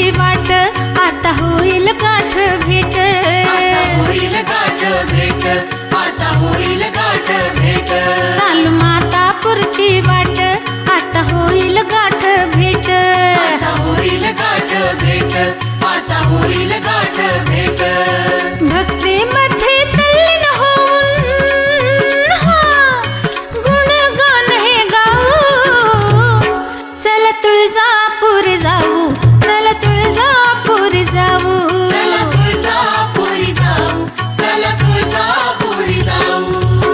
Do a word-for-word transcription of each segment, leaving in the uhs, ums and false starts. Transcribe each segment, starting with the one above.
वाट आता होईल गाठ भेट होईल गाठ भेट आता होईल गाठ भेट चालू मातापूरची वाट आता होईल गाठ भेट आता होईल गाठ भेट आता होईल गाठ भेट भक्तीमध्ये तल्लीन होऊन गुणगान हे गाऊ चला तुळजापूर जाऊ चला तुळजापूर जाऊ चला तुळजापुरी जाऊ चला तुळजापुरी जाऊ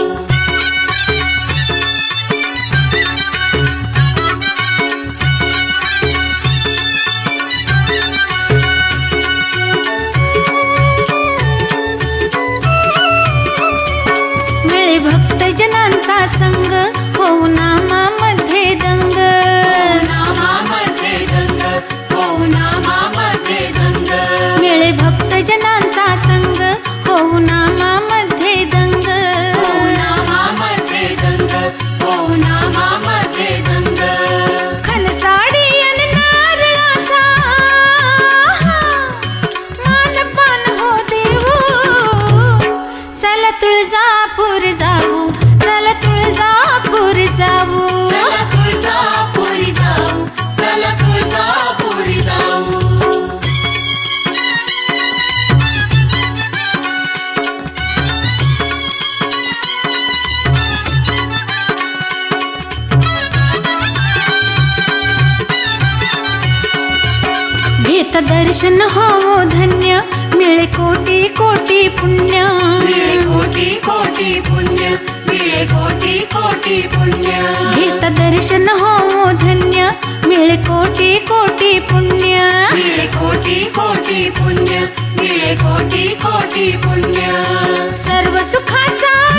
मिळे भक्तजनांचा संग होऊ नामामध्ये दंग नामामध्ये दंग हो नामामध्ये दंग मिळे भक्तजनांचा संग होऊ नामामध्ये दंग हो नामामध्ये दंग हो नामामध्ये दंग खनसाडी आणि नारळाचा मानपान हो देऊ चला तुळजापूर जाऊ चला तुळजापूर जाऊ चला तुळजापुरी जाऊ चला तुळजापुरी जाऊ घेत दर्शन हो धन्य मिळे कोटी कोटी पुण्य मिळे कोटी कोटी पुण्य मिळे कोटी कोटी पुण्य घेत दर्शन हो धन्य मिळे कोटी कोटी पुण्य मिळे कोटी कोटी पुण्य मिळे कोटी कोटी पुण्य सर्व सुखाचा